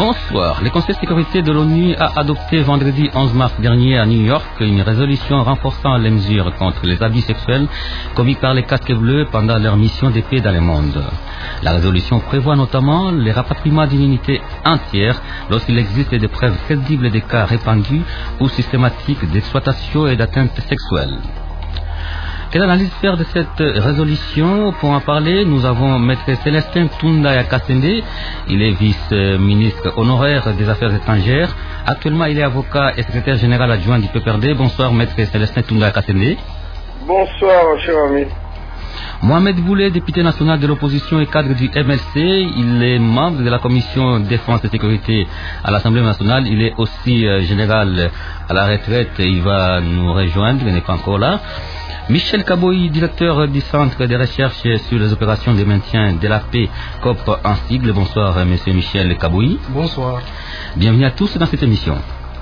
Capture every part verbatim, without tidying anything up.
Bonsoir. Le Conseil de sécurité de l'ONU a adopté vendredi onze mars dernier à New York une résolution renforçant les mesures contre les abus sexuels commis par les casques bleus pendant leur mission de paix dans le monde. La résolution prévoit notamment le rapatriement d'une unité entière lorsqu'il existe des preuves crédibles de cas répandus ou systématiques d'exploitation et d'atteinte sexuelle. Quelle analyse faire de cette résolution? Pour en parler, nous avons Maître Célestin Tundaya Kassende. Il est vice-ministre honoraire des Affaires étrangères. Actuellement, il est avocat et secrétaire général adjoint du P P R D. Bonsoir, Maître Célestin Tundaya Kassende. Bonsoir, cher ami. Mohamed Boulet, député national de l'opposition et cadre du M L C, il est membre de la commission défense et sécurité à l'Assemblée nationale. Il est aussi euh, général à la retraite. Il va nous rejoindre, il n'est pas encore là. Michel Kaboui, directeur du Centre de recherche sur les opérations de maintien de la paix, COPRE en sigle. Bonsoir, monsieur Michel Kaboui. Bonsoir. Bienvenue à tous dans cette émission.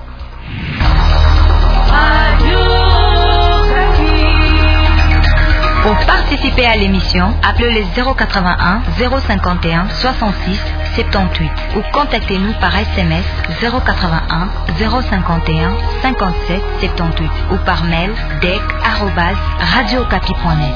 Pour participer à l'émission, appelez le zéro quatre-vingt-un zéro cinquante et un soixante-six soixante-dix-huit ou contactez-nous par S M S zéro quatre-vingt-un zéro cinquante et un cinquante-sept soixante-dix-huit ou par mail dec arobase radiocapi point net.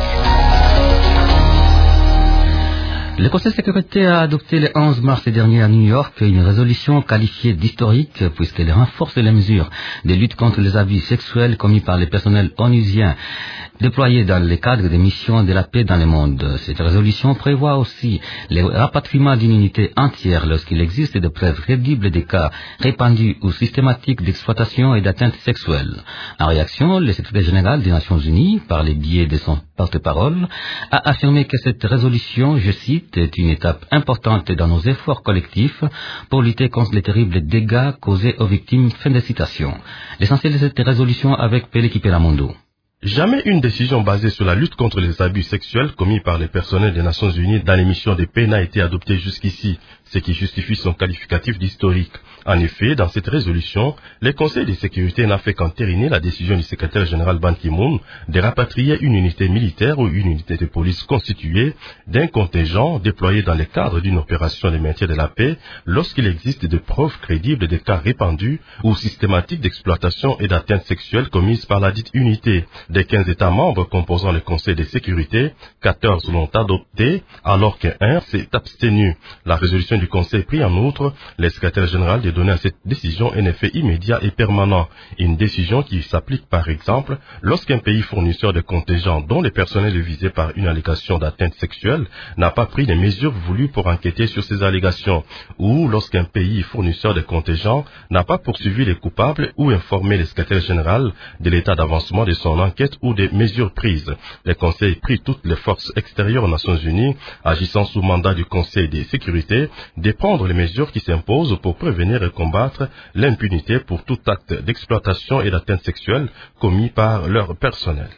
Le Conseil de sécurité a adopté le onze mars dernier à New York une résolution qualifiée d'historique puisqu'elle renforce les mesures de lutte contre les abus sexuels commis par les personnels onusiens déployés dans le cadre des missions de la paix dans le monde. Cette résolution prévoit aussi le rapatriement d'une unité entière lorsqu'il existe des preuves crédibles des cas répandus ou systématiques d'exploitation et d'atteinte sexuelle. En réaction, le secrétaire général des Nations Unies, par le biais de son porte-parole, a affirmé que cette résolution, je cite, est une étape importante dans nos efforts collectifs pour lutter contre les terribles dégâts causés aux victimes. Fin de citation. L'essentiel de cette résolution avec Pele Kipelamondo. Jamais une décision basée sur la lutte contre les abus sexuels commis par les personnels des Nations Unies dans les missions de paix n'a été adoptée jusqu'ici, ce qui justifie son qualificatif d'historique. En effet, dans cette résolution, le Conseil de sécurité n'a fait qu'entériner la décision du secrétaire général Ban Ki-moon de rapatrier une unité militaire ou une unité de police constituée d'un contingent déployé dans le cadre d'une opération de maintien de la paix lorsqu'il existe des preuves crédibles de cas répandus ou systématiques d'exploitation et d'atteinte sexuelle commises par la dite unité. Des quinze États membres composant le Conseil de sécurité, quatorze l'ont adopté, alors qu'un s'est abstenu. La résolution du Conseil prit en outre le secrétaire général de donner à cette décision un effet immédiat et permanent. Une décision qui s'applique par exemple lorsqu'un pays fournisseur de contingents dont le personnel est visé par une allégation d'atteinte sexuelle n'a pas pris les mesures voulues pour enquêter sur ces allégations, ou lorsqu'un pays fournisseur de contingents n'a pas poursuivi les coupables ou informé le secrétaire général de l'état d'avancement de son enquête ou des mesures prises. Le Conseil prie toutes les forces extérieures aux Nations Unies, agissant sous mandat du Conseil de sécurité, de prendre les mesures qui s'imposent pour prévenir et combattre l'impunité pour tout acte d'exploitation et d'atteinte sexuelle commis par leur personnel.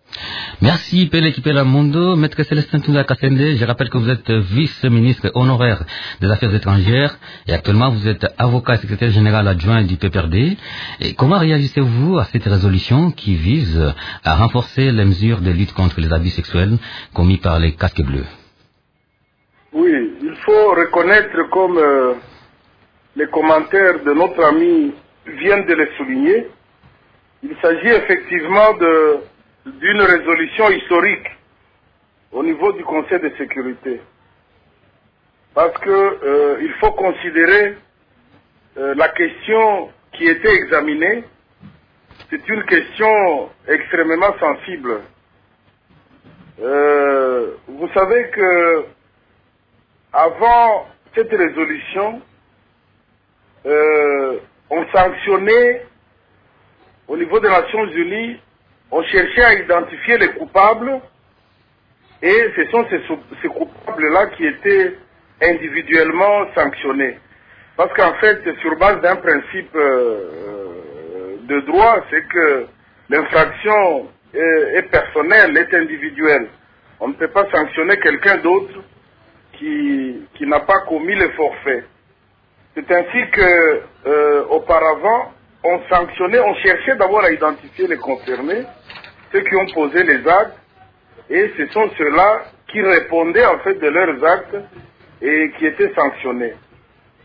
Merci Pele Kipelamondo. Maître Célestin Tundaya Kassende, je rappelle que vous êtes vice-ministre honoraire des Affaires étrangères et actuellement vous êtes avocat et secrétaire général adjoint du P P R D. Et comment réagissez-vous à cette résolution qui vise à renforcer les mesures de lutte contre les abus sexuels commis par les casques bleus? Oui, il faut reconnaître, comme euh, les commentaires de notre ami viennent de le souligner, il s'agit effectivement de d'une résolution historique au niveau du Conseil de sécurité. Parce que euh, il faut considérer euh, la question qui était examinée, c'est une question extrêmement sensible. Euh, vous savez que avant cette résolution, euh, on sanctionnait au niveau des Nations Unies. On cherchait à identifier les coupables et ce sont ces, ces coupables-là qui étaient individuellement sanctionnés. Parce qu'en fait, sur base d'un principe euh, de droit, c'est que l'infraction est, est personnelle, est individuelle. On ne peut pas sanctionner quelqu'un d'autre qui, qui n'a pas commis le forfait. C'est ainsi que, euh, auparavant, on sanctionnait, on cherchait d'abord à identifier les concernés, ceux qui ont posé les actes, et ce sont ceux-là qui répondaient en fait de leurs actes et qui étaient sanctionnés.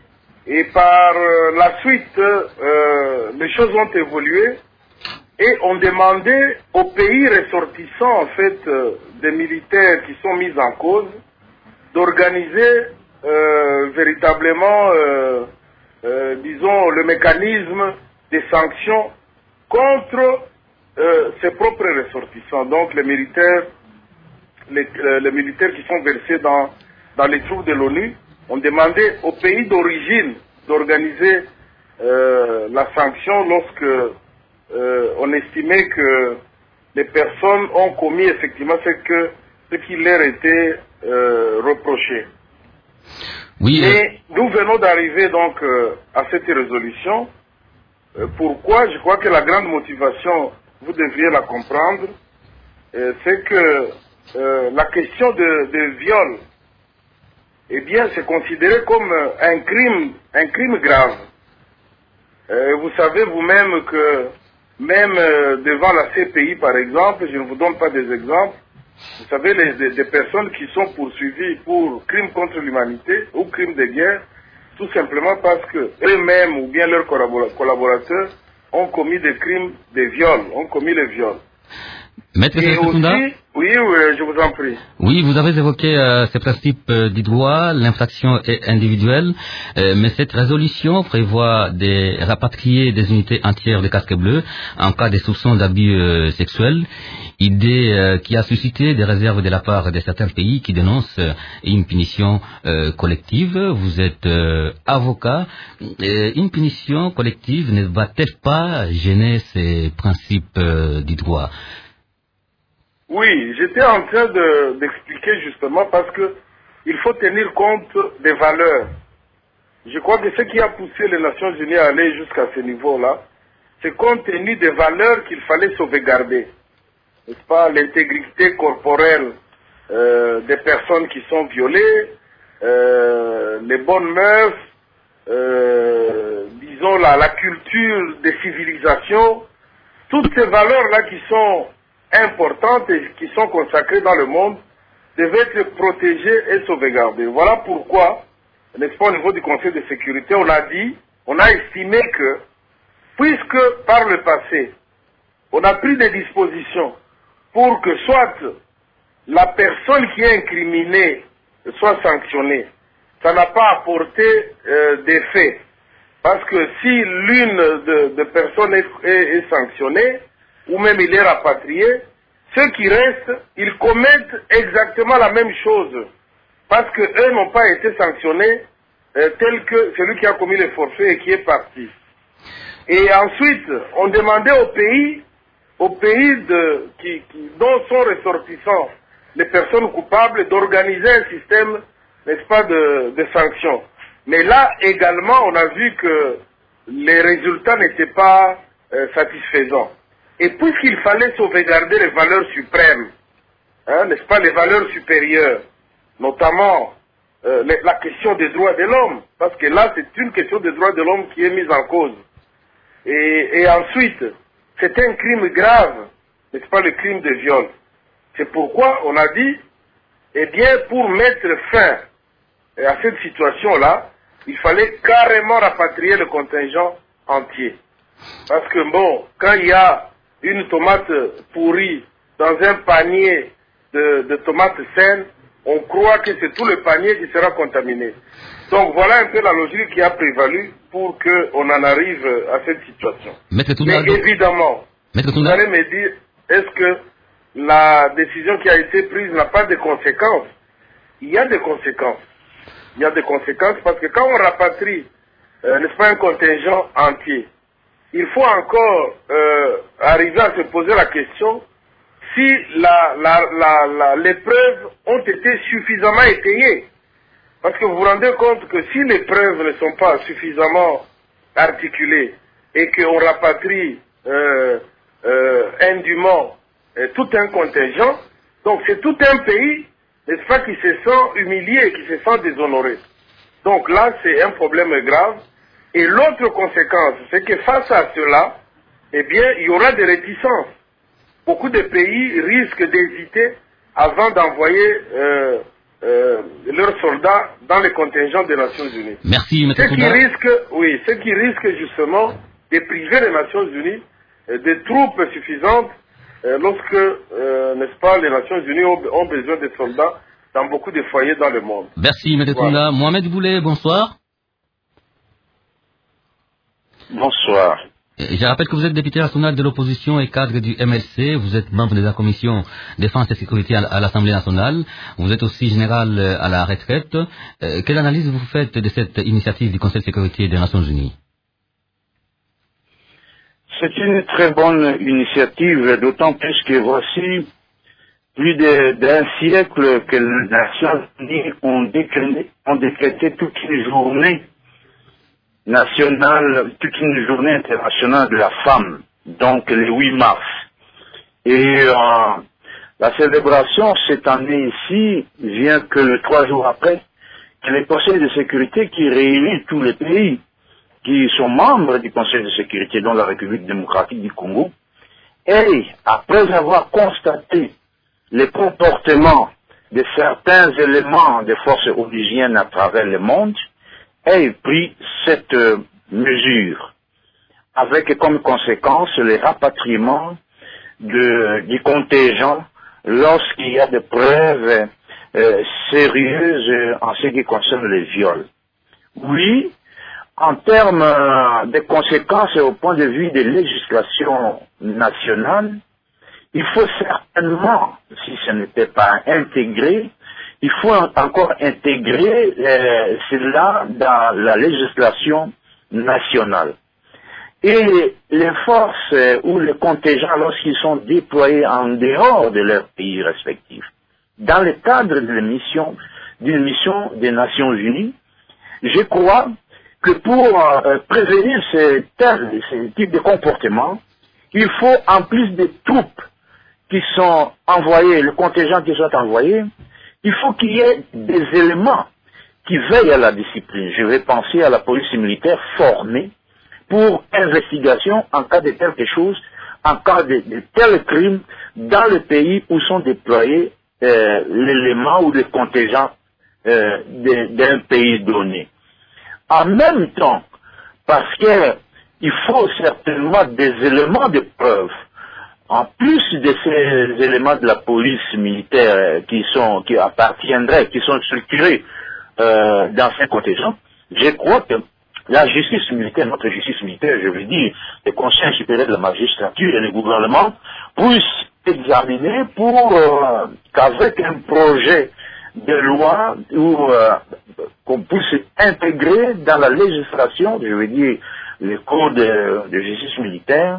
Et par euh, la suite, euh, les choses ont évolué et on demandait aux pays ressortissants, en fait, euh, des militaires qui sont mis en cause, d'organiser euh, véritablement, euh, euh, disons, le mécanisme des sanctions contre euh, ses propres ressortissants. Donc les militaires, les, euh, les militaires qui sont versés dans, dans les troupes de l'ONU, ont demandé aux pays d'origine d'organiser euh, la sanction lorsque euh, on estimait que les personnes ont commis effectivement ce, que, ce qui leur était euh, reproché. Oui, Mais euh... nous venons d'arriver donc euh, à cette résolution. Euh, pourquoi? Je crois que la grande motivation, vous devriez la comprendre, euh, c'est que euh, la question de, de viol, eh bien, c'est considéré comme un crime, un crime grave. Euh, vous savez vous-même que même euh, devant la C P I, par exemple, je ne vous donne pas des exemples, vous savez, les, des, des personnes qui sont poursuivies pour crimes contre l'humanité ou crimes de guerre, tout simplement parce que eux-mêmes ou bien leurs collaborateurs ont commis des crimes de viol, ont commis les viols. Maître Et Sekunda, aussi, oui, oui, je vous en prie. Oui, vous avez évoqué euh, ces principes euh, du droit, l'infraction est individuelle, euh, mais cette résolution prévoit de rapatrier des unités entières de casques bleus en cas de soupçons d'abus euh, sexuels, idée euh, qui a suscité des réserves de la part de certains pays qui dénoncent euh, une punition euh, collective. Vous êtes euh, avocat, euh, une punition collective ne va-t-elle pas gêner ces principes euh, du droit? Oui, j'étais en train de, d'expliquer justement parce que il faut tenir compte des valeurs. Je crois que ce qui a poussé les Nations Unies à aller jusqu'à ce niveau-là, c'est compte tenu des valeurs qu'il fallait sauvegarder. N'est-ce pas? L'intégrité corporelle euh, des personnes qui sont violées, euh, les bonnes mœurs, euh, disons la, la culture des civilisations, toutes ces valeurs-là qui sont importantes et qui sont consacrées dans le monde devaient être protégées et sauvegardées. Voilà pourquoi, n'est-ce pas, au niveau du Conseil de sécurité, on a dit, on a estimé que, puisque par le passé, on a pris des dispositions pour que soit la personne qui est incriminée soit sanctionnée, ça n'a pas apporté euh, d'effet. Parce que si l'une de, de personnes est, est, est sanctionnée, ou même il est rapatrié, ceux qui restent, ils commettent exactement la même chose. Parce qu'eux n'ont pas été sanctionnés euh, tel que celui qui a commis le forfait et qui est parti. Et ensuite, on demandait aux pays, aux pays de, qui, qui, dont sont ressortissants les personnes coupables, d'organiser un système, n'est-ce pas, de, de sanctions. Mais là, également, on a vu que les résultats n'étaient pas euh, satisfaisants. Et puisqu'il fallait sauvegarder les valeurs suprêmes, hein, n'est-ce pas, les valeurs supérieures, notamment euh, les, la question des droits de l'homme, parce que là, c'est une question des droits de l'homme qui est mise en cause. Et, et ensuite, c'est un crime grave, n'est-ce pas, le crime de viol. C'est pourquoi on a dit, eh bien, pour mettre fin à cette situation-là, il fallait carrément rapatrier le contingent entier. Parce que bon, quand il y a une tomate pourrie dans un panier de, de tomates saines, on croit que c'est tout le panier qui sera contaminé. Donc voilà un peu la logique qui a prévalu pour qu'on en arrive à cette situation. Maître Mais Touna, évidemment, Maître vous Touna, allez me dire, est-ce que la décision qui a été prise n'a pas de conséquences? Il y a des conséquences. Il y a des conséquences parce que quand on rapatrie, euh, n'est-ce pas, un contingent entier, il faut encore euh, arriver à se poser la question si la, la, la, la, les preuves ont été suffisamment étayées. Parce que vous vous rendez compte que si les preuves ne sont pas suffisamment articulées et qu'on rapatrie euh, euh, indûment euh, tout un contingent, donc c'est tout un pays, n'est-ce pas, qui se sent humilié, qui se sent déshonoré. Donc là, c'est un problème grave. Et l'autre conséquence, c'est que face à cela, eh bien, il y aura des réticences. Beaucoup de pays risquent d'hésiter avant d'envoyer euh, euh, leurs soldats dans les contingents des Nations Unies. Merci, M. Ce qui risque, oui, ce qui risque justement de priver les Nations Unies euh, des troupes suffisantes euh, lorsque, euh, n'est-ce pas, les Nations Unies ont, ont besoin de soldats dans beaucoup de foyers dans le monde. Merci, M. Voilà. Mohamed Boulet, bonsoir. Bonsoir. Je rappelle que vous êtes député national de l'opposition et cadre du M L C. Vous êtes membre de la commission défense et sécurité à l'Assemblée nationale. Vous êtes aussi général à la retraite. Euh, quelle analyse vous faites de cette initiative du Conseil de sécurité des Nations Unies? C'est une très bonne initiative, d'autant plus que voici plus d'un siècle que les Nations Unies ont décrété, ont décrété toute une journée nationale, toute une journée internationale de la femme, donc le huit mars. Et euh, la célébration cette année ici vient que le trois jours après que le Conseil de sécurité qui réunit tous les pays qui sont membres du Conseil de sécurité, dont la République démocratique du Congo, et après avoir constaté les comportements de certains éléments des forces onusiennes à travers le monde, ait pris cette euh, mesure, avec comme conséquence le rapatriement de, du contingent lorsqu'il y a des preuves euh, sérieuses en ce qui concerne les viols. Oui, en termes euh, de conséquences au point de vue des législations nationales, il faut certainement, si ce n'était pas intégré, il faut encore intégrer euh, cela dans la législation nationale. Et les forces euh, ou les contingents, lorsqu'ils sont déployés en dehors de leurs pays respectifs, dans le cadre de mission, d'une mission des Nations Unies, je crois que pour euh, prévenir ces, tels, ces types de comportements, il faut, en plus des troupes qui sont envoyées, le contingent qui sont envoyés, il faut qu'il y ait des éléments qui veillent à la discipline. Je vais penser à la police militaire formée pour investigation en cas de quelque chose, en cas de, de tels crimes dans le pays où sont déployés euh, l'élément ou les contingents euh, d'un pays donné. En même temps, parce qu'il faut certainement des éléments de preuve, en plus de ces éléments de la police militaire qui sont, qui appartiendraient, qui sont structurés euh, dans ces contingents, je crois que la justice militaire, notre justice militaire, je veux dire, le Conseil supérieur de la magistrature et le gouvernement puissent examiner pour euh, qu'avec un projet de loi où euh, qu'on puisse intégrer dans la législation, je veux dire, le code de, de justice militaire,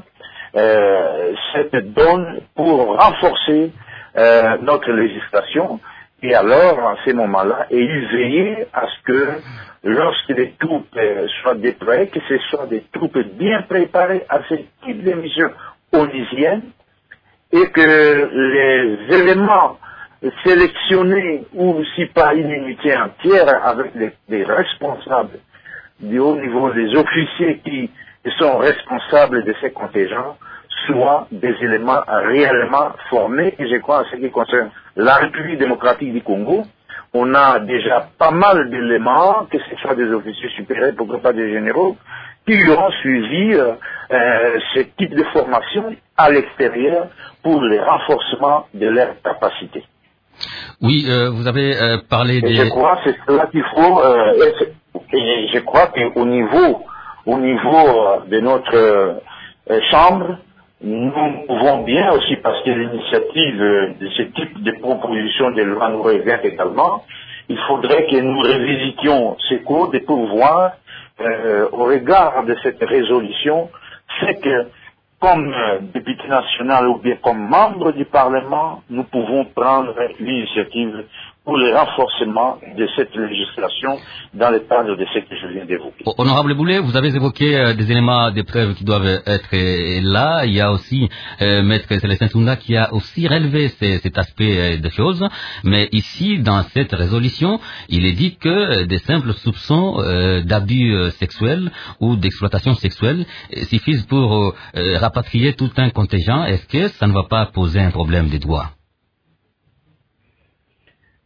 Euh, cette donne pour renforcer euh, notre législation et alors, en ces moments-là, et y veiller à ce que lorsque les troupes euh, soient déployées, que ce soit des troupes bien préparées à ce type de mission onusienne et que les éléments sélectionnés ou si pas une unité entière avec des, des responsables du haut niveau, des officiers qui sont responsables de ces contingents, soit des éléments réellement formés. Et je crois en ce qui concerne la République démocratique du Congo, on a déjà pas mal d'éléments, que ce soit des officiers supérieurs, pourquoi pas des généraux, qui auront suivi euh, euh, ce type de formation à l'extérieur pour le renforcement de leurs capacités. Oui, euh, vous avez euh, parlé des... Et je crois que c'est cela qu'il faut... Euh, et je crois qu'au niveau... Au niveau de notre euh, chambre, nous pouvons bien aussi, parce que l'initiative de ce type de proposition de loi nous revient également, il faudrait que nous révisitions ces codes pour voir, euh, au regard de cette résolution, c'est que comme euh, député national ou bien comme membre du Parlement, nous pouvons prendre l'initiative pour le renforcement de cette législation dans le cadre de ce que je viens d'évoquer. Honorable Boulet, vous avez évoqué euh, des éléments de preuve qui doivent être euh, là. Il y a aussi euh, Maître Célestin Sounda qui a aussi relevé ces, cet aspect euh, des choses. Mais ici, dans cette résolution, il est dit que euh, des simples soupçons euh, d'abus euh, sexuels ou d'exploitation sexuelle euh, suffisent pour euh, rapatrier tout un contingent. Est-ce que ça ne va pas poser un problème des droits?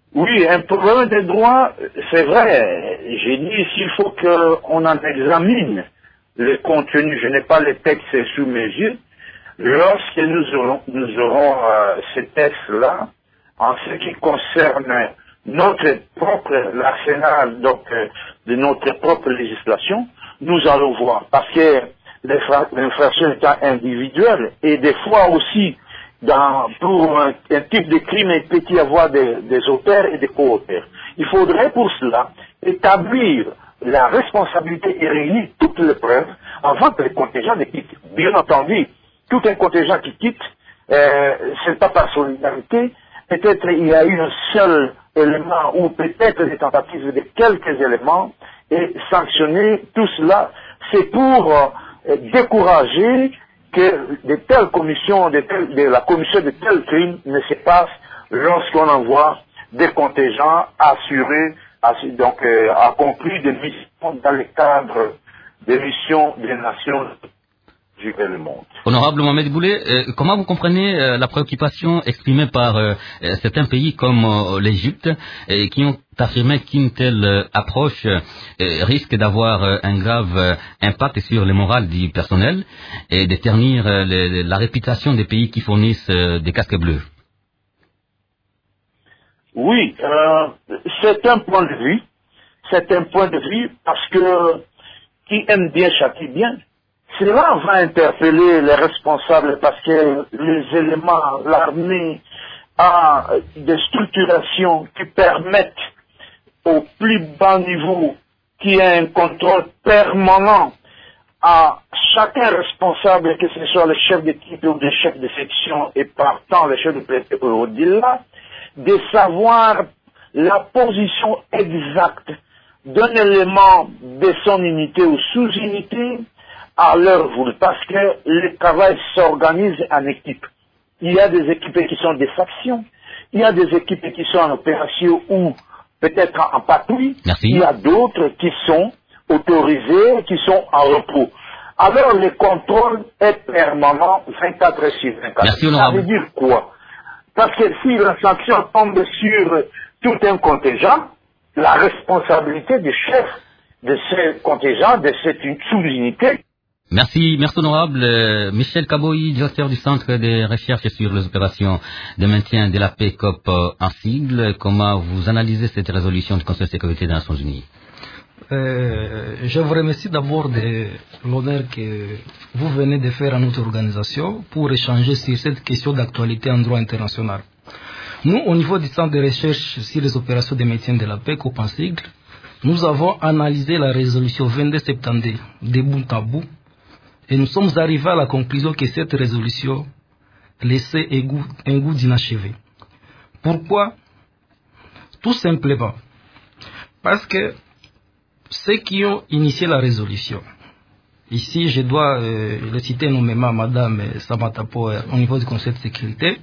Oui, un problème des droits, c'est vrai. J'ai dit s'il faut qu'on en examine le contenu. Je n'ai pas les textes sous mes yeux. Lorsque nous aurons, nous aurons euh, ces textes-là, en ce qui concerne notre propre, l'arsenal donc euh, de notre propre législation, nous allons voir. Parce que l'infraction étant individuelle, et des fois aussi, dans, pour un, un type de crime, il peut y avoir des, des auteurs et des co-auteurs. Il faudrait pour cela établir la responsabilité et réunir toutes les preuves avant que les contingents ne quittent. Bien entendu, tout un contingent qui quitte, euh, ce n'est pas par solidarité. Peut-être il y a eu un seul élément ou peut-être des tentatives de quelques éléments et sanctionner tout cela, c'est pour euh, décourager que de telles commissions, de, telles, de la commission de tels crimes ne se passe lorsqu'on envoie des contingents assurés, assurés donc euh, accomplis des missions dans le cadre des missions des Nations Unies le monde. Honorable Mohamed Boulet, euh, comment vous comprenez euh, la préoccupation exprimée par euh, certains pays comme euh, l'Égypte euh, qui ont affirmé qu'une telle euh, approche euh, risque d'avoir euh, un grave euh, impact sur le moral du personnel et de ternir euh, le, la réputation des pays qui fournissent euh, des casques bleus? Oui, euh, c'est un point de vue. C'est un point de vue parce que qui aime bien châtie bien. Cela va interpeller les responsables parce que les éléments, l'armée a des structurations qui permettent au plus bas niveau qu'il y ait un contrôle permanent à chacun responsable, que ce soit le chef d'équipe ou le chef de section et partant le chef de préfet au-delà, de savoir la position exacte d'un élément de son unité ou sous-unité à leur voulu, parce que le travail s'organise en équipe. Il y a des équipes qui sont des factions, il y a des équipes qui sont en opération ou peut-être en patrouille, Merci. Il y a d'autres qui sont autorisées, qui sont en repos. Alors le contrôle est permanent vingt-quatre heures sur vingt-quatre. Merci, Ça honorable. veut dire quoi? Parce que si la sanction tombe sur tout un contingent, la responsabilité du chef de ce contingent, de cette sous-unité. Merci, merci honorable. Euh, Michel Kaboyi, directeur du Centre de recherche sur les opérations de maintien de la paix C O P euh, en sigle. Comment vous analysez cette résolution du Conseil de sécurité des Nations Unies? Euh, je vous remercie d'abord de l'honneur que vous venez de faire à notre organisation pour échanger sur cette question d'actualité en droit international. Nous, au niveau du Centre de recherche sur les opérations de maintien de la paix, C O P en sigle, nous avons analysé la résolution vingt-deux septembre de bout à bout et nous sommes arrivés à la conclusion que cette résolution laissait un goût, un goût d'inachevé. Pourquoi? Tout simplement parce que ceux qui ont initié la résolution, ici je dois euh, le citer nommément Madame Samantha Power au niveau du Conseil de sécurité,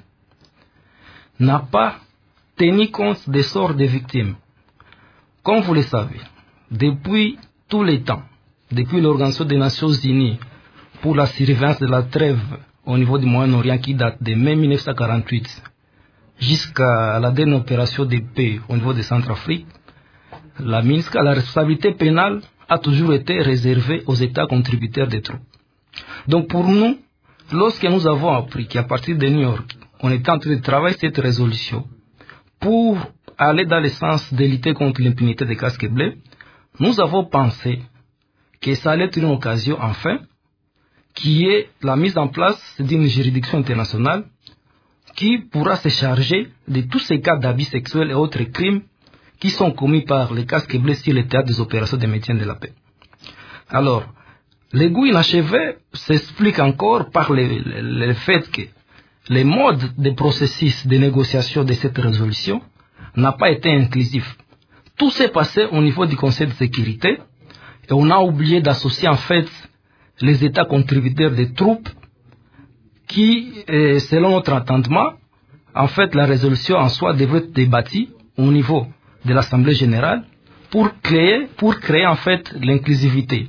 n'a pas tenu compte des sorts des victimes. Comme vous le savez, depuis tous les temps, depuis l'Organisation des Nations Unies pour la surveillance de la trêve au niveau du Moyen-Orient qui date de mai mille neuf cent quarante-huit jusqu'à la dernière opération de paix au niveau de Centrafrique, la MINUSCA, la responsabilité pénale a toujours été réservée aux États contributeurs des troupes. Donc pour nous, lorsque nous avons appris qu'à partir de New York, on était en train de travailler cette résolution pour aller dans le sens de lutter contre l'impunité des casques bleus, nous avons pensé que ça allait être une occasion, enfin, qui est la mise en place d'une juridiction internationale qui pourra se charger de tous ces cas d'abus sexuels et autres crimes qui sont commis par les casques bleus sur le théâtre des opérations de maintien de la paix. Alors, le goût inachevé s'explique encore par le, le, le fait que le mode de processus de négociation de cette résolution n'a pas été inclusif. Tout s'est passé au niveau du Conseil de sécurité et on a oublié d'associer en fait les États contributeurs des troupes qui, euh, selon notre entendement, en fait la résolution en soi devrait être débattue au niveau de l'Assemblée générale pour créer, pour créer en fait l'inclusivité.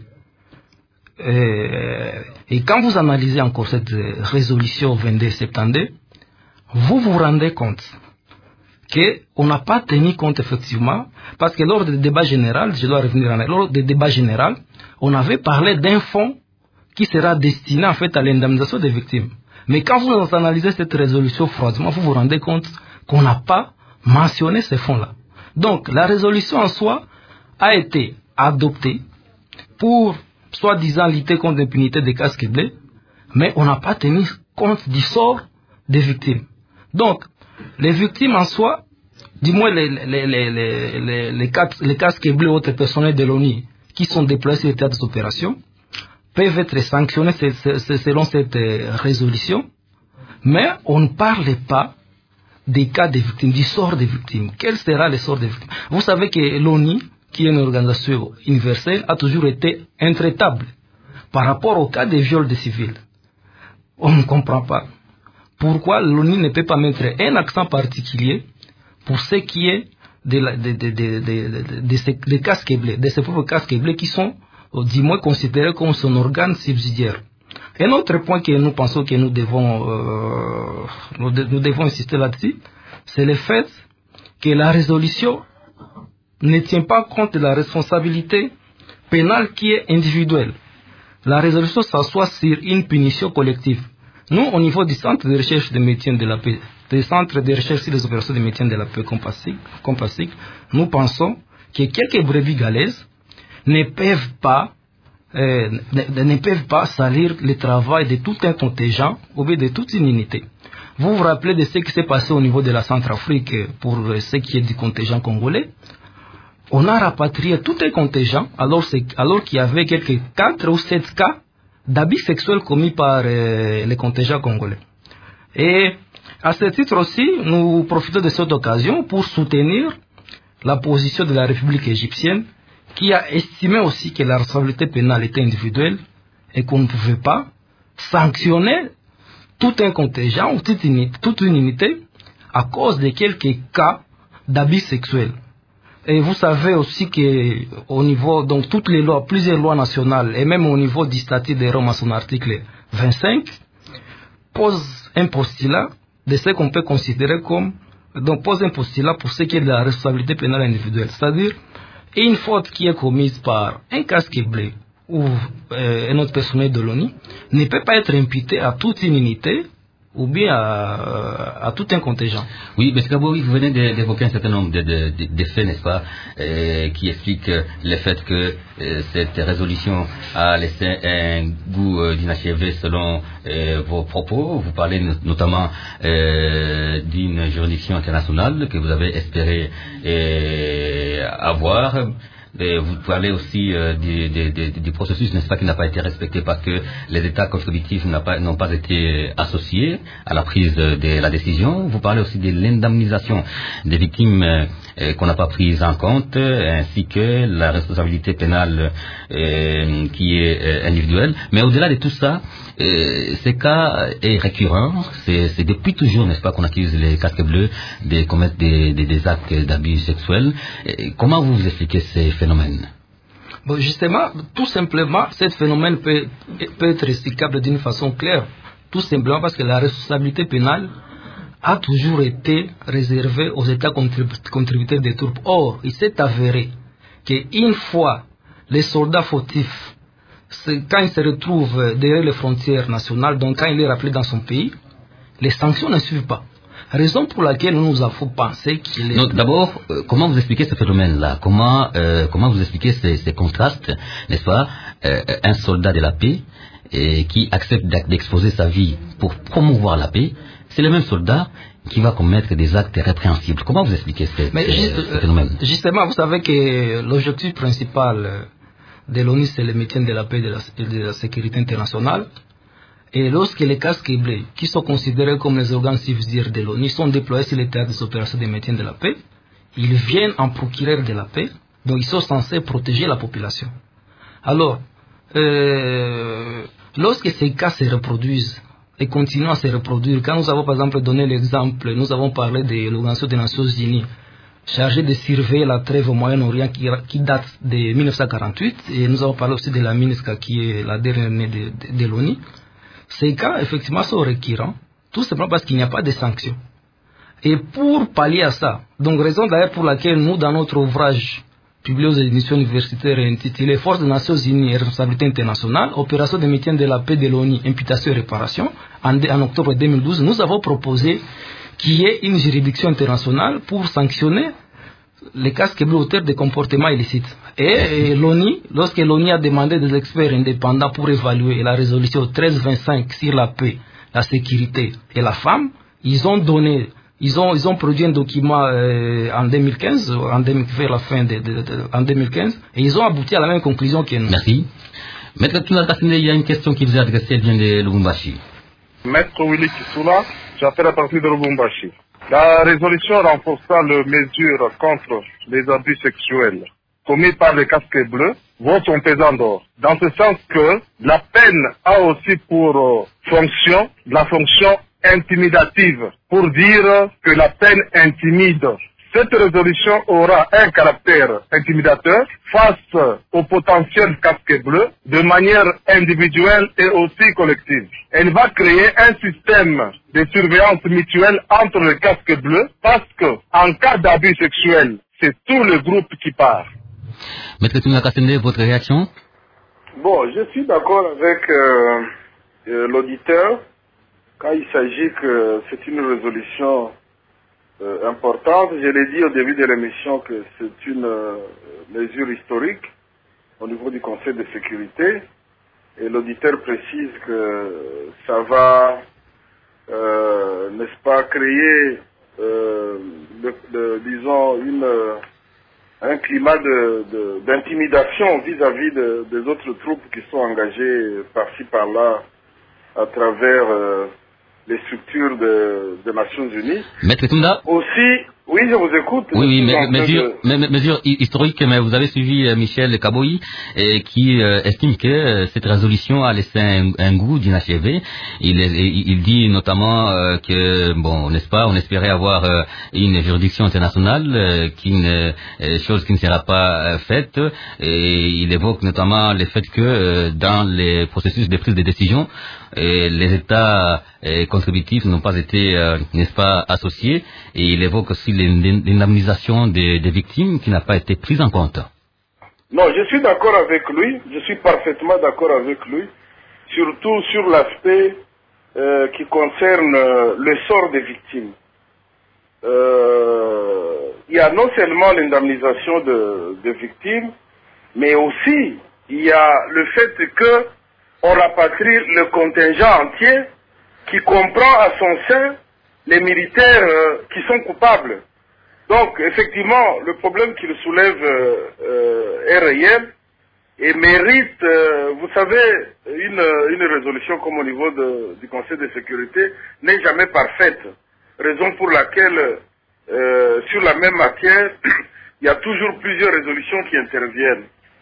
Euh, et quand vous analysez encore cette résolution vingt-deux septembre, vous vous rendez compte qu'on n'a pas tenu compte effectivement, parce que lors du débat général, je dois revenir en lors du débat général, on avait parlé d'un fonds qui sera destiné en fait à l'indemnisation des victimes. Mais quand vous analysez cette résolution froidement, vous vous rendez compte qu'on n'a pas mentionné ces fonds-là. Donc la résolution en soi a été adoptée pour soi-disant lutter contre l'impunité des casques bleus, mais on n'a pas tenu compte du sort des victimes. Donc, les victimes en soi, du moins les, les, les, les, les, les, les casques bleus et autres personnels de l'ONU qui sont déployés sur les théâtres d'opération peuvent être sanctionnés selon cette résolution, mais on ne parle pas des cas des victimes, du sort des victimes. Quel sera le sort des victimes? Vous savez que l'ONU, qui est une organisation universelle, a toujours été intraitable par rapport au cas des viols des civils. On ne comprend pas pourquoi l'ONU ne peut pas mettre un accent particulier pour ce qui est des de, de, de, de, de, de, de casques bleus, de ces pauvres casques bleus qui sont, du moins, considérés comme son organe subsidiaire. Un autre point que nous pensons que nous devons, euh, nous, de, nous devons insister là-dessus, c'est le fait que la résolution ne tient pas compte de la responsabilité pénale qui est individuelle. La résolution s'assoit sur une punition collective. Nous, au niveau du centre de recherche de maintien de la paix, des centres de recherche sur les opérations de maintien de la paix Compasic, nous pensons que quelques brebis galaises ne peuvent pas, euh, ne, ne peuvent pas salir le travail de tout un contingent ou bien de toute une unité. Vous vous rappelez de ce qui s'est passé au niveau de la Centrafrique pour ce qui est du contingent congolais? On a rapatrié tout un contingent alors, alors qu'il y avait quelques quatre ou sept cas d'abus sexuels commis par euh, les contingents congolais. Et à ce titre aussi, nous profitons de cette occasion pour soutenir la position de la République égyptienne qui a estimé aussi que la responsabilité pénale était individuelle et qu'on ne pouvait pas sanctionner tout un contingent ou toute une, toute une unité à cause de quelques cas d'abus sexuels. Et vous savez aussi que au niveau, donc toutes les lois, plusieurs lois nationales, et même au niveau du statut de Rome à son article vingt-cinq, posent un postulat de ce qu'on peut considérer comme, donc pose un postulat pour ce qui est de la responsabilité pénale individuelle. C'est-à-dire, une faute qui est commise par un casque bleu ou euh, un autre personnel de l'ONU ne peut pas être imputée à toute une unité ou bien à, à tout un contingent. Oui, mais Kabouri, vous venez d'évoquer un certain nombre de, de, de, de faits, n'est-ce pas, euh, qui expliquent le fait que euh, cette résolution a laissé un goût euh, d'inachevé selon euh, vos propos. Vous parlez notamment euh, d'une juridiction internationale que vous avez espéré euh, avoir. Et vous parlez aussi euh, du, du, du, du processus, n'est-ce pas, qui n'a pas été respecté parce que les États contributifs n'ont pas, n'ont pas été associés à la prise de, de la décision. Vous parlez aussi de l'indemnisation des victimes euh, qu'on n'a pas prise en compte, ainsi que la responsabilité pénale euh, qui est euh, individuelle. Mais au-delà de tout ça, euh, ce cas est récurrent. C'est, c'est depuis toujours, n'est-ce pas, qu'on accuse les casques bleus de commettre des, des, des actes d'abus sexuels. Et comment vous vous expliquez ces phénomènes? Bon, justement, tout simplement, ce phénomène peut, peut être explicable d'une façon claire. Tout simplement parce que la responsabilité pénale a toujours été réservée aux États contrib- contributeurs des troupes. Or, il s'est avéré qu'une fois les soldats fautifs, quand ils se retrouvent derrière les frontières nationales, donc quand il est rappelé dans son pays, les sanctions ne suivent pas. Raison pour laquelle nous nous avons pensé qu'il est... Donc, d'abord, euh, comment vous expliquez ce phénomène-là? Comment, euh, comment vous expliquez ces, ces contrastes, n'est-ce pas? euh, Un soldat de la paix euh, qui accepte d'exposer sa vie pour promouvoir la paix, c'est le même soldat qui va commettre des actes répréhensibles. Comment vous expliquez ce, Mais ce, juste, ce phénomène? Justement, vous savez que l'objectif principal de l'ONU, c'est le maintien de la paix et de la, de la sécurité internationale. Et lorsque les casques bleus, qui sont considérés comme les organes subsidiaires de l'ONU, sont déployés sur les théâtres des opérations de maintien de la paix, ils viennent en procureur de la paix, donc ils sont censés protéger la population. Alors, euh, lorsque ces cas se reproduisent et continuent à se reproduire, quand nous avons par exemple donné l'exemple, nous avons parlé de l'Organisation des Nations Unies, chargée de surveiller la trêve au Moyen-Orient qui, qui date de mille neuf cent quarante-huit, et nous avons parlé aussi de la MINUSCA qui est la dernière année de, de, de l'ONU. Ces cas, effectivement, sont récurrents, tout simplement parce qu'il n'y a pas de sanctions. Et pour pallier à ça, donc raison d'ailleurs pour laquelle nous, dans notre ouvrage publié aux éditions universitaires intitulé Force des Nations Unies et responsabilité internationale, opération de maintien de la paix de l'ONU, imputation et réparation, en, en octobre deux mille douze, nous avons proposé qu'il y ait une juridiction internationale pour sanctionner les casques bleus auteurs des comportements illicites. Et, et l'ONU, lorsque l'ONU a demandé des experts indépendants pour évaluer la résolution treize vingt-cinq sur la paix, la sécurité et la femme, ils ont donné, ils ont, ils ont produit un document euh, en deux mille quinze, en deux mille, vers la fin de, de, de, en deux mille quinze, et ils ont abouti à la même conclusion que nous. Merci. Maître Tuna Kassende, il y a une question qui vous est adressée, elle vient de Lubumbashi. Maître Willy Kisula, j'appelle à partir de Lubumbashi. La résolution renforçant les mesures contre les abus sexuels commis par les casques bleus vaut son pesant d'or. Dans ce sens que la peine a aussi pour euh, fonction la fonction intimidative, pour dire que la peine intimide. Cette résolution aura un caractère intimidateur face au potentiel casque bleu de manière individuelle et aussi collective. Elle va créer un système de surveillance mutuelle entre les casques bleus parce que en cas d'abus sexuel, c'est tout le groupe qui part. Maître Tuna Kassende, votre réaction? Bon, je suis d'accord avec euh, euh, l'auditeur quand il s'agit que c'est une résolution Euh, importante. Je l'ai dit au début de l'émission que c'est une euh, mesure historique au niveau du Conseil de sécurité et l'auditeur précise que ça va, euh, n'est-ce pas, créer, euh, de, de, disons, une, euh, un climat de, de, d'intimidation vis-à-vis de, des autres troupes qui sont engagées par-ci par-là à travers euh, les structures de, des Nations Unies. Maître Tunda. Aussi, oui, je vous écoute. Oui, oui, mais, mesure, de... mais, mesure historique, mais vous avez suivi euh, Michel Kaboyi, et qui euh, estime que euh, cette résolution a laissé un, un goût d'inachevé. Il, il, il dit notamment euh, que, bon, n'est-ce pas, on espérait avoir euh, une juridiction internationale, euh, qui ne, euh, chose qui ne sera pas euh, faite, et il évoque notamment le fait que euh, dans les processus de prise de décision, et les États euh, contributifs n'ont pas été, euh, n'est-ce pas, associés, et il évoque aussi l'indemnisation des, des victimes qui n'a pas été prise en compte. Non, je suis d'accord avec lui, je suis parfaitement d'accord avec lui, surtout sur l'aspect euh, qui concerne euh, le sort des victimes. Euh, il y a non seulement l'indemnisation de, de victimes, mais aussi il y a le fait que on rapatrie le contingent entier qui comprend à son sein les militaires euh, qui sont coupables. Donc, effectivement, le problème qu'il soulève euh, euh, est réel et mérite, euh, vous savez, une, une résolution comme au niveau de, du Conseil de sécurité n'est jamais parfaite. Raison pour laquelle, euh, sur la même matière, il y a toujours plusieurs résolutions qui interviennent.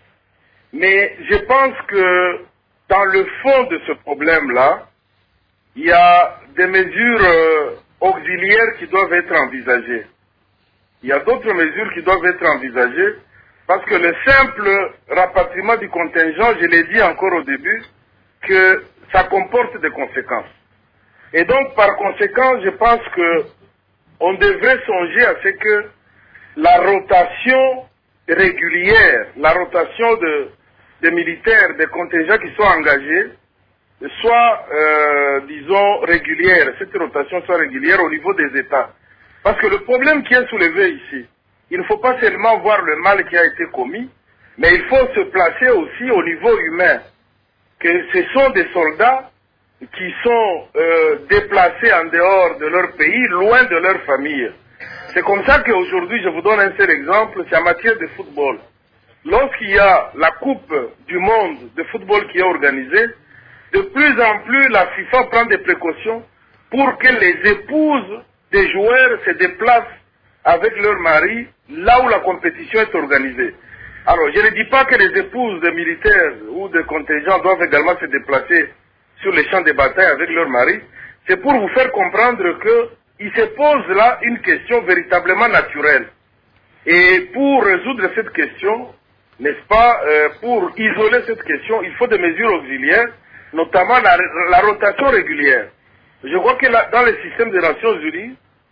Mais je pense que dans le fond de ce problème-là, il y a des mesures euh, auxiliaires qui doivent être envisagées. Il y a d'autres mesures qui doivent être envisagées parce que le simple rapatriement du contingent, je l'ai dit encore au début, que ça comporte des conséquences. Et donc, par conséquent, je pense que on devrait songer à ce que la rotation régulière, la rotation de, des militaires, des contingents qui sont engagés, soit, euh, disons, régulière, cette rotation soit régulière au niveau des États. Parce que le problème qui est soulevé ici, il ne faut pas seulement voir le mal qui a été commis, mais il faut se placer aussi au niveau humain. Que ce sont des soldats qui sont euh, déplacés en dehors de leur pays, loin de leur famille. C'est comme ça qu'aujourd'hui, je vous donne un seul exemple, c'est en matière de football. Lorsqu'il y a la Coupe du monde de football qui est organisée, de plus en plus la FIFA prend des précautions pour que les épouses des joueurs se déplacent avec leur mari là où la compétition est organisée. Alors, je ne dis pas que les épouses des militaires ou des contingents doivent également se déplacer sur les champs de bataille avec leur mari. C'est pour vous faire comprendre qu'il se pose là une question véritablement naturelle. Et pour résoudre cette question, n'est-ce pas, euh, pour isoler cette question, il faut des mesures auxiliaires, notamment la, la rotation régulière. Je crois que là, dans le système des Nations Unies,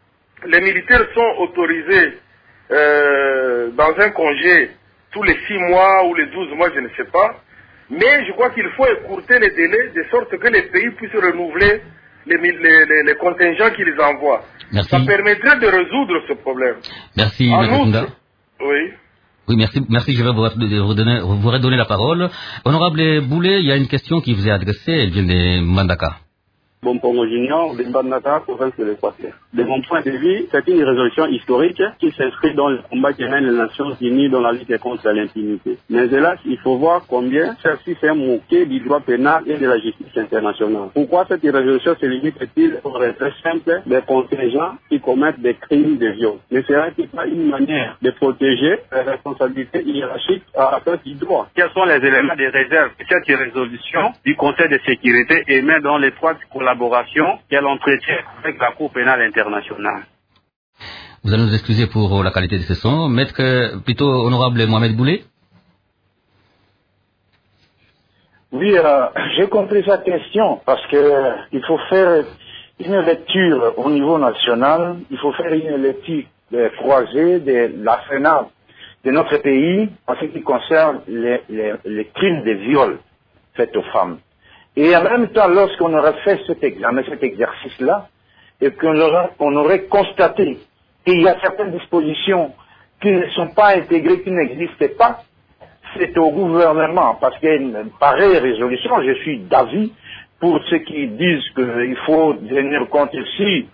les militaires sont autorisés euh, dans un congé tous les six mois ou les douze mois, je ne sais pas. Mais je crois qu'il faut écourter les délais de sorte que les pays puissent renouveler les, les, les, les contingents qu'ils envoient. Merci. Ça permettrait de résoudre ce problème. Merci, en M. outre, oui. Oui, merci, merci. Je vais vous redonner, vous redonner la parole. Honorable Boulet, il y a une question qui vous est adressée. Elle vient de Mbandaka. Bompongo Junior, de Mbandaka, province de l'Équateur. De mon point de vue, c'est une résolution historique qui s'inscrit dans le combat qui mène les Nations Unies dans la lutte contre l'impunité. Mais hélas, il faut voir combien celle-ci s'est moquée du droit pénal et de la justice internationale. Pourquoi cette résolution se limite-t-il au retrait simple des contingents qui commettent des crimes de viol? Ne serait-il pas une manière de protéger les responsabilités hiérarchiques à la du droit? Quels sont les éléments de réserve que cette résolution du Conseil de sécurité émet dans l'étroite collaboration qu'elle entretient avec la Cour pénale internationale? Vous allez nous excuser pour la qualité de ce son. Maître, plutôt honorable Mohamed Boulet. Oui, euh, j'ai compris sa question parce que euh, il faut faire une lecture au niveau national, il faut faire une lecture euh, croisée de l'arsenal de notre pays en ce qui concerne les, les, les crimes de viol faits aux femmes. Et en même temps, lorsqu'on aurait fait cet examen, cet exercice-là, et qu'on aurait, on aurait constaté qu'il y a certaines dispositions qui ne sont pas intégrées, qui n'existent pas, c'est au gouvernement, parce qu'une pareille résolution, je suis d'avis pour ceux qui disent qu'il faut tenir compte ici,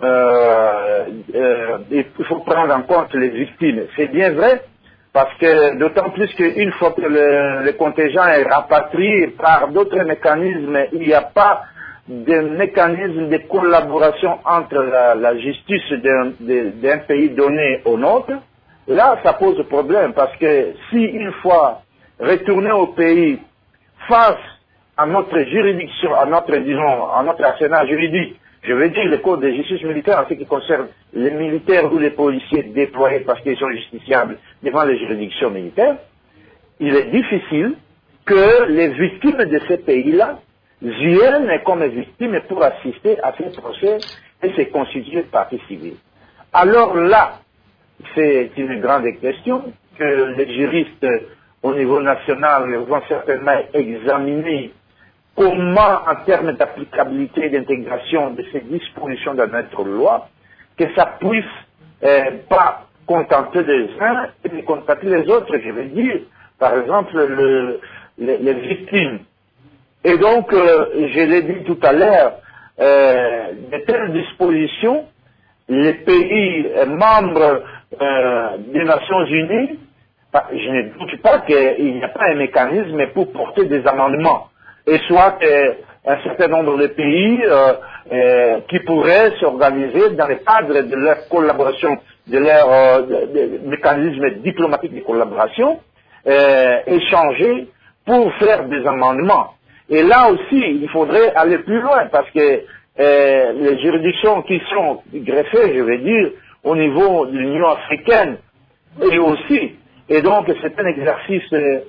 euh, euh, il faut prendre en compte les victimes. C'est bien vrai, parce que d'autant plus qu'une fois que le, le contingent est rapatrié par d'autres mécanismes, il n'y a pas de mécanisme de collaboration entre la, la justice d'un pays donné au nôtre. Là, ça pose problème, parce que si une fois retourné au pays face à notre juridiction, à notre, disons, à notre arsenal juridique, je veux dire le code de justice militaire en ce qui concerne les militaires ou les policiers déployés parce qu'ils sont justiciables devant les juridictions militaires, il est difficile que les victimes de ces pays-là viennent comme victimes pour assister à ces procès et se constituer partie civile. Alors là, c'est une grande question que les juristes au niveau national vont certainement examiner comment, en termes d'applicabilité et d'intégration de ces dispositions de notre loi, que ça puisse euh, pas contenter les uns et ne contenter les autres. Je veux dire, par exemple, le, les, les victimes. Et donc, euh, je l'ai dit tout à l'heure, euh, de telles dispositions, les pays euh, membres euh, des Nations Unies, bah, je ne doute pas qu'il n'y a pas un mécanisme pour porter des amendements. Et soit euh, un certain nombre de pays euh, euh, qui pourraient s'organiser dans le cadre de leur collaboration, de leur euh, de, de mécanisme diplomatique de collaboration, euh, échanger pour faire des amendements. Et là aussi, il faudrait aller plus loin parce que euh, les juridictions qui sont greffées, je veux dire, au niveau de l'Union africaine, et aussi, et donc c'est un exercice euh,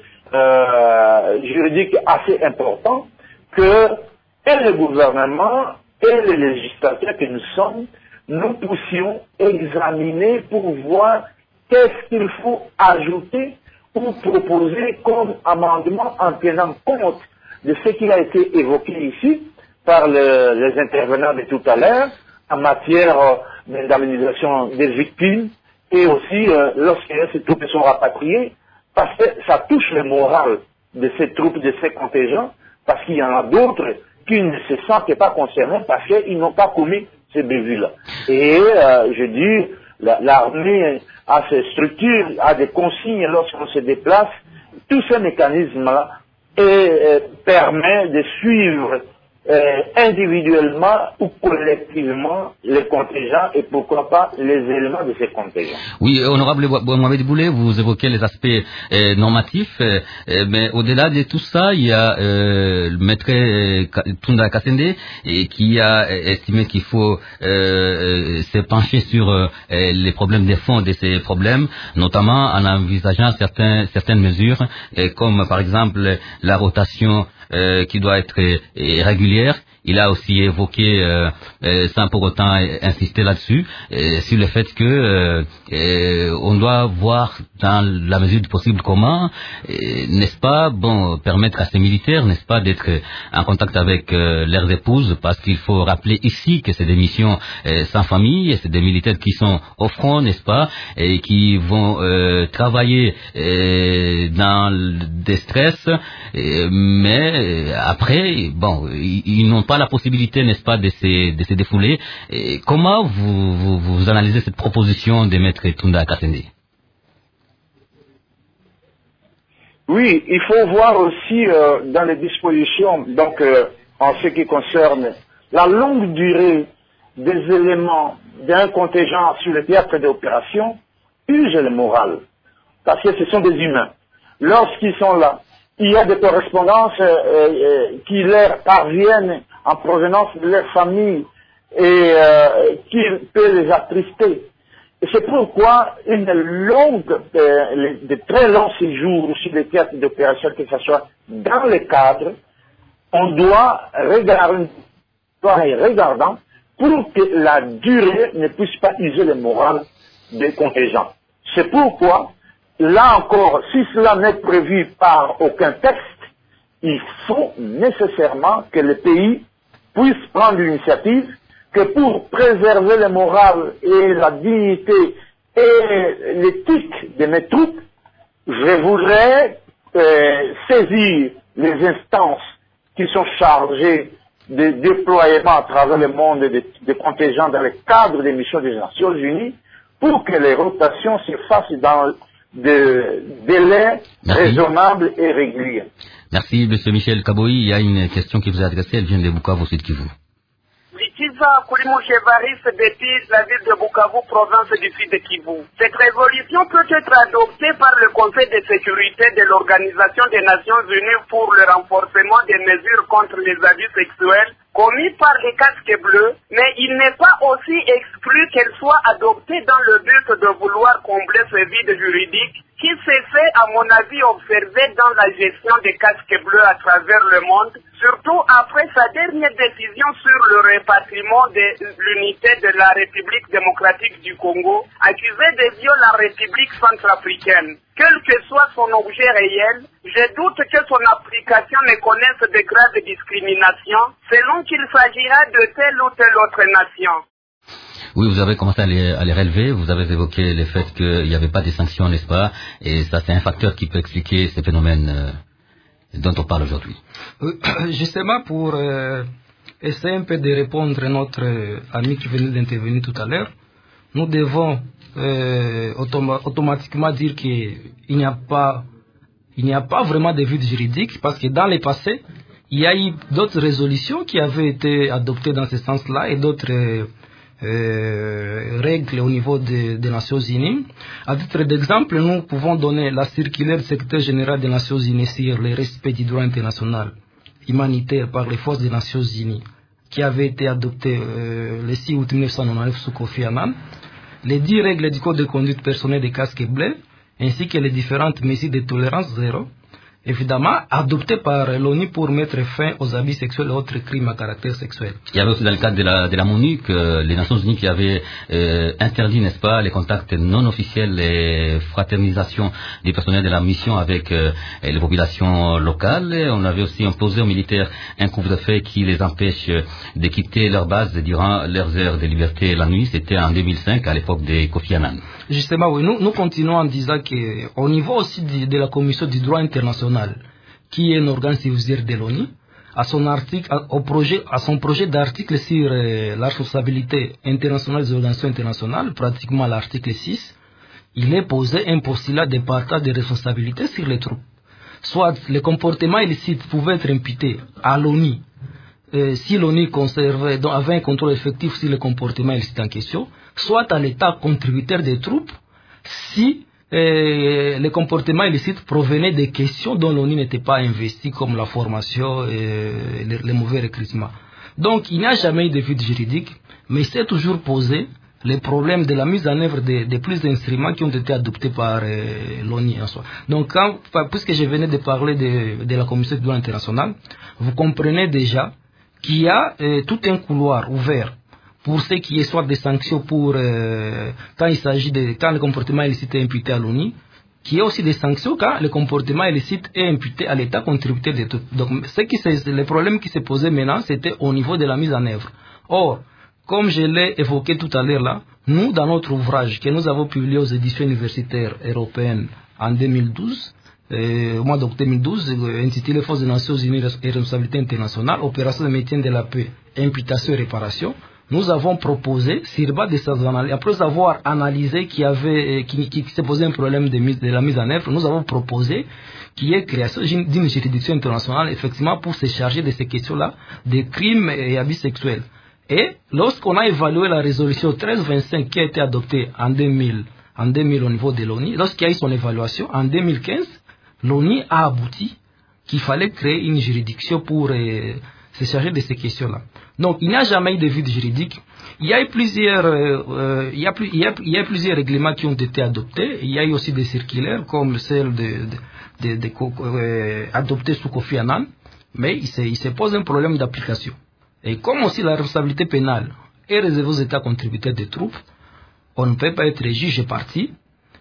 Euh, juridique assez important que et le gouvernement et les législateurs que nous sommes, nous puissions examiner pour voir qu'est-ce qu'il faut ajouter ou proposer comme amendement en tenant compte de ce qui a été évoqué ici par le, les intervenants de tout à l'heure en matière euh, d'indemnisation des victimes et aussi euh, lorsque ces troupes sont rapatriées, parce que ça touche le moral de ces troupes, de ces contingents, parce qu'il y en a d'autres qui ne se sentent pas concernés parce qu'ils n'ont pas commis ces bévues-là. Et euh, je dis, l'armée a ses structures, a des consignes lorsqu'on se déplace, tous ces mécanismes-là et, euh, permet de suivre euh, individuellement ou collectivement les contingents et pourquoi pas les éléments de ces contingents. Oui, honorable Mohamed Boulet, vous évoquez les aspects euh, normatifs, euh, mais au-delà de tout ça, il y a euh, le maître euh, Tunda Kassende et qui a estimé qu'il faut euh, se pencher sur euh, les problèmes des fonds de ces problèmes, notamment en envisageant certains, certaines mesures, euh, comme par exemple la rotation euh, qui doit être euh, régulière. Il a aussi évoqué, euh, euh, sans pour autant insister là-dessus, euh, sur le fait que euh, euh, on doit voir dans la mesure du possible comment, euh, n'est-ce pas, bon, permettre à ces militaires, n'est-ce pas, d'être en contact avec euh, leurs épouses, parce qu'il faut rappeler ici que c'est des missions euh, sans famille, et c'est des militaires qui sont au front, n'est-ce pas, et qui vont euh, travailler euh, dans des stress, euh, mais après, bon, ils, ils n'ont pas la possibilité, n'est-ce pas, de se, de se défouler. Et comment vous, vous, vous analysez cette proposition de Maître Tunda Kasende? Oui, il faut voir aussi euh, dans les dispositions, donc euh, en ce qui concerne la longue durée des éléments d'un contingent sur le théâtre d'opération, use le moral, parce que ce sont des humains. Lorsqu'ils sont là, il y a des correspondances euh, euh, qui leur parviennent en provenance de leur famille et euh, qui peut les attrister. Et c'est pourquoi une longue, euh, de très longs séjours sur les théâtres d'opération, que ce soit dans le cadre, on doit regarder, doit être regardant pour que la durée ne puisse pas user le moral des contingents. C'est pourquoi, là encore, si cela n'est prévu par aucun texte, il faut nécessairement que le pays puisse prendre l'initiative que pour préserver le moral et la dignité et l'éthique de mes troupes, je voudrais euh, saisir les instances qui sont chargées de déploiement à travers le monde des de contingents dans le cadre des missions des Nations Unies pour que les rotations se fassent dans des délais raisonnables et réguliers. Merci, M. Michel Kaboui. Il y a une question qui vous est adressée, elle vient de Bukavu, Sud Kivu. Likiza Koulimou Chevaris depuis la ville de Bukavu, province du Sud Kivu. Cette résolution peut être adoptée par le Conseil de sécurité de l'Organisation des Nations Unies pour le renforcement des mesures contre les abus sexuels commis par les casques bleus, mais il n'est pas aussi exclu qu'elle soit adoptée dans le but de vouloir combler ce vide juridique qui s'est fait, à mon avis, observé dans la gestion des casques bleus à travers le monde, surtout après sa dernière décision sur le répatriement de l'unité de la République démocratique du Congo, accusée de viol à la République centrafricaine. Quel que soit son objet réel, je doute que son application ne connaisse de graves discriminations selon qu'il s'agira de telle ou telle autre nation. Oui, vous avez commencé à les, à les relever, vous avez évoqué le fait qu'il n'y avait pas de sanctions, n'est-ce pas? Et ça, c'est un facteur qui peut expliquer ces phénomènes euh, dont on parle aujourd'hui. Justement, pour euh, essayer un peu de répondre à notre euh, ami qui venait d'intervenir tout à l'heure, nous devons euh, automa- automatiquement dire qu'il n'y a pas, il n'y a pas vraiment de vide juridique, parce que dans le passé, il y a eu d'autres résolutions qui avaient été adoptées dans ce sens-là et d'autres euh, Euh, règles au niveau des, des Nations Unies. À titre d'exemple, nous pouvons donner la circulaire du secrétaire général des Nations Unies sur le respect du droit international humanitaire par les forces des Nations Unies, qui avait été adoptée euh, le six août mille neuf cent quatre-vingt-dix-neuf sous Kofi Annan, les dix règles du code de conduite personnelle des casques bleus, ainsi que les différentes mesures de tolérance zéro, évidemment adopté par l'ONU pour mettre fin aux abus sexuels et autres crimes à caractère sexuel. Il y avait aussi dans le cadre de la, de la MONUC, euh, les Nations Unies qui avaient euh, interdit, n'est-ce pas, les contacts non officiels et fraternisation des personnels de la mission avec euh, les populations locales. Et on avait aussi imposé aux militaires un couvre-feu qui les empêche de quitter leur base durant leurs heures de liberté la nuit. C'était en deux mille cinq, à l'époque de Kofi Annan. Justement, oui, nous, nous continuons en disant qu'au niveau aussi de, de la Commission du droit international, qui est un organe subsidiaire de l'ONU, à son article, à, au projet, à son projet d'article sur euh, la responsabilité internationale des organisations internationales, pratiquement l'article six, il est posé un postulat de partage de responsabilités sur les troupes. Soit les comportements illicites pouvaient être imputés à l'ONU, euh, si l'ONU conservait, donc avait un contrôle effectif sur les comportements illicites en question, soit à l'État contributeur des troupes, si euh, les comportements illicites provenaient des questions dont l'ONU n'était pas investie, comme la formation et les, les mauvais recrutements. Donc, il n'y a jamais eu de vide juridique, mais c'est toujours posé les problèmes de la mise en œuvre de, de plus d'instruments qui ont été adoptés par euh, l'ONU en soi. Donc, quand, puisque je venais de parler de, de la Commission du droit international, vous comprenez déjà qu'il y a euh, tout un couloir ouvert pour ce qui est soit des sanctions pour euh, quand il s'agit de quand le comportement illicite est imputé à l'ONU, qu'il y a aussi des sanctions quand le comportement illicite est imputé à l'État contributeur de tout. Donc, ce qui le problème qui se posait maintenant, c'était au niveau de la mise en œuvre. Or, comme je l'ai évoqué tout à l'heure là, nous, dans notre ouvrage que nous avons publié aux éditions universitaires européennes en deux mille douze, euh, au mois d'octobre deux mille douze, euh, intitulé Forces des Nations Unies et responsabilité internationale, opération de maintien de la paix, imputation et réparation, nous avons proposé, sur base de ces analyses, après avoir analysé qu'il y avait, qui, qui, qui s'est posé un problème de, mise, de la mise en œuvre, nous avons proposé qu'il y ait création d'une juridiction internationale, effectivement, pour se charger de ces questions-là, des crimes et abus sexuels. Et lorsqu'on a évalué la résolution treize vingt-cinq qui a été adoptée en deux mille, en deux mille au niveau de l'ONU, lorsqu'il y a eu son évaluation, en deux mille quinze, l'ONU a abouti qu'il fallait créer une juridiction pour euh, se charger de ces questions-là. Donc, il n'y a jamais eu de vide juridique. Il y a eu plusieurs, euh, il y a, il y a, il y a plusieurs règlements qui ont été adoptés. Il y a eu aussi des circulaires comme celle de, de, de, de, euh, adoptée sous Kofi Annan, mais il se, il se pose un problème d'application. Et comme aussi la responsabilité pénale est réservée aux États contributeurs des troupes, on ne peut pas être juge et partie.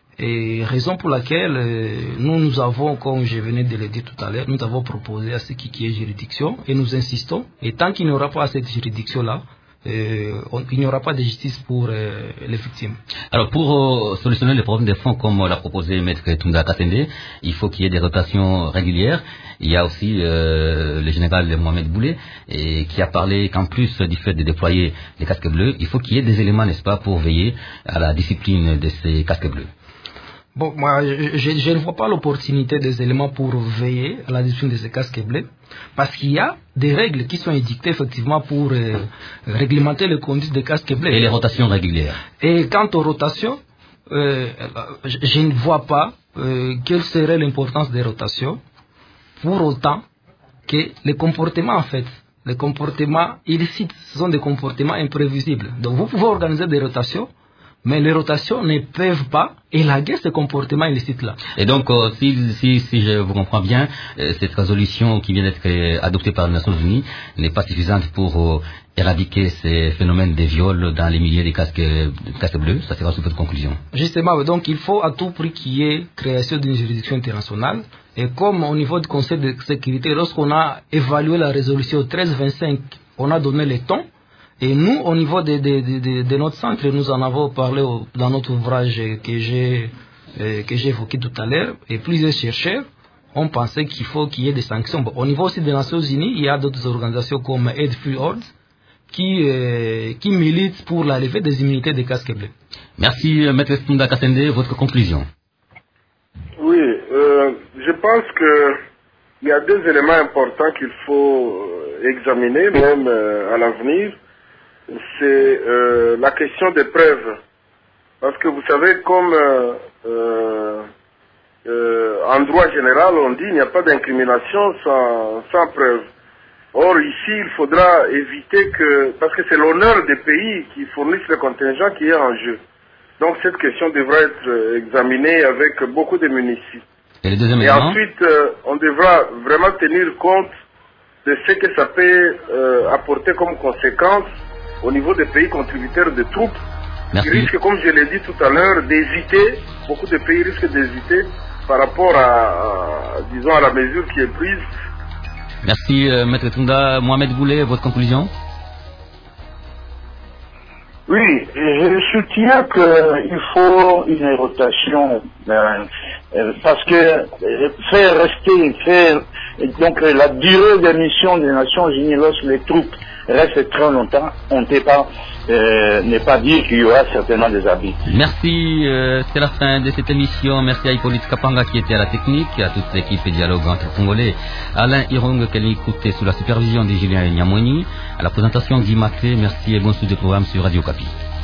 Et raison pour laquelle euh, nous, nous avons, comme je venais de le dire tout à l'heure, nous avons proposé à ce qui, qui est juridiction et nous insistons. Et tant qu'il n'y aura pas cette juridiction-là, euh, on, il n'y aura pas de justice pour euh, les victimes. Alors pour euh, solutionner les problèmes des fonds comme l'a proposé Maître Tunda Kasende, il faut qu'il y ait des rotations régulières. Il y a aussi euh, le général Mohamed Boulé et qui a parlé qu'en plus du fait de déployer les casques bleus, il faut qu'il y ait des éléments, n'est-ce pas, pour veiller à la discipline de ces casques bleus. Bon, moi, je, je ne vois pas l'opportunité des éléments pour veiller à la discipline de ces casques bleus, parce qu'il y a des règles qui sont édictées effectivement pour euh, réglementer le conduite des casques bleus. Et les rotations régulières. Et quant aux rotations, euh, je, je ne vois pas euh, quelle serait l'importance des rotations, pour autant que les comportements, en fait, les comportements illicites, ce sont des comportements imprévisibles. Donc vous pouvez organiser des rotations, mais les rotations ne peuvent pas élaguer ce comportement illicite-là. Et donc, euh, si, si, si je vous comprends bien, euh, cette résolution qui vient d'être euh, adoptée par les Nations Unies n'est pas suffisante pour euh, éradiquer ces phénomènes de viol dans les milieux des casques, des casques bleus. Ça sera sous votre conclusion. Justement, donc il faut à tout prix qu'il y ait création d'une juridiction internationale. Et comme au niveau du Conseil de sécurité, lorsqu'on a évalué la résolution treize vingt-cinq, on a donné les tons. Et nous, au niveau de, de, de, de, de notre centre, nous en avons parlé au, dans notre ouvrage que j'ai euh, que j'ai évoqué tout à l'heure, et plusieurs chercheurs ont pensé qu'il faut qu'il y ait des sanctions. Bon, au niveau aussi des Nations Unies, il y a d'autres organisations comme Aid Free Ords qui, euh, qui militent pour la levée des immunités des casques bleus. Merci, Maître Tunda Kasende. Votre conclusion? Oui, euh, je pense qu'il y a deux éléments importants qu'il faut examiner, même euh, à l'avenir. C'est euh, la question des preuves. Parce que vous savez, comme euh, euh, euh, en droit général, on dit qu'il n'y a pas d'incrimination sans, sans preuve. Or, ici, il faudra éviter que... Parce que c'est l'honneur des pays qui fournissent le contingent qui est en jeu. Donc, cette question devra être examinée avec beaucoup de munitions. Et, le deuxième Et ensuite, euh, on devra vraiment tenir compte de ce que ça peut euh, apporter comme conséquence au niveau des pays contributeurs de troupes. Merci. Qui risquent, comme je l'ai dit tout à l'heure, d'hésiter, beaucoup de pays risquent d'hésiter par rapport à, à, disons, à la mesure qui est prise. Merci, euh, Maître Tunda. Mohamed Boulé, votre conclusion? Oui, je soutiens qu'il faut une rotation, euh, parce que euh, faire rester, faire, donc la durée de mission des Nations Unies lorsque les troupes restent très longtemps, on ne peut pas, euh, ne pas dire qu'il y aura certainement des abus. Merci, euh, c'est la fin de cette émission. Merci à Hippolyte Kapanga qui était à la technique, à toute l'équipe et dialogue entre Congolais, Alain Irong qui l'a écouté sous la supervision de Julien Nyamoni, à la présentation Guy Macré. Merci et bon suite de programme sur Radio Kapi.